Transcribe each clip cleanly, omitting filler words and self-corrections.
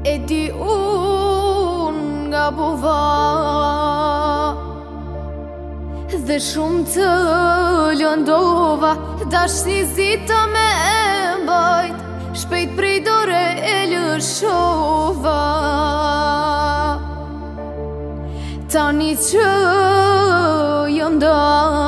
E di unë nga buva dhe shumë të lëndova, dashni zita me mbajt, shpejt prej dore e lëshova. Tani që jam nda,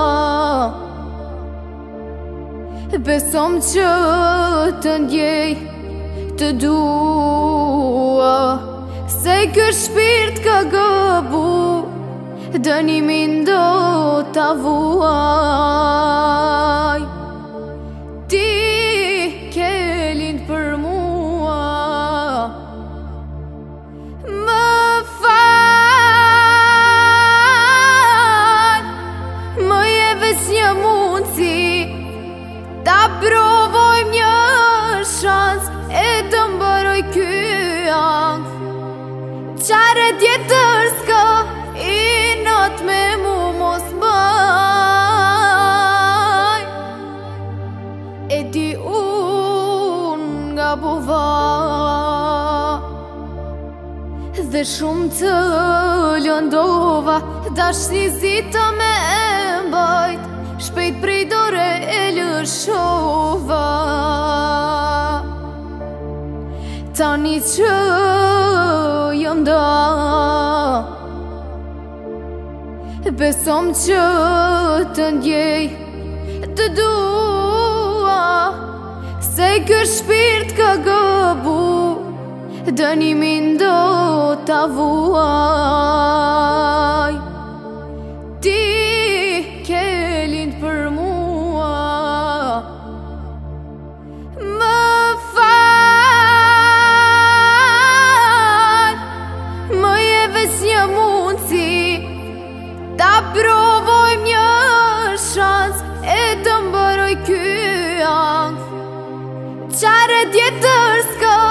besom që të ndjej, të dua, se kë shpirt ka gëbu, dënimin do t'a vuaj. Ti ke lind për mua, më fal, më je ves një mundësi, ta provojmë një shans, e të mbëroj ky angth. Qare tjetër s'ka, i not me mu mos baj. E di unë nga buva dhe shumë të lëndova, dashni zita me mbajt, shpejt prej dore e lëshova. Tani që jam nda, besom që të ndjej, të dua, se kë shpirt ka gëbu, dënimin do t'a vuaj. Ti ke lind për mua, më fal, më je ves një mundësi, ta provojmë një shans, e të mbëroj ky angth. Qare tjetër s'ka,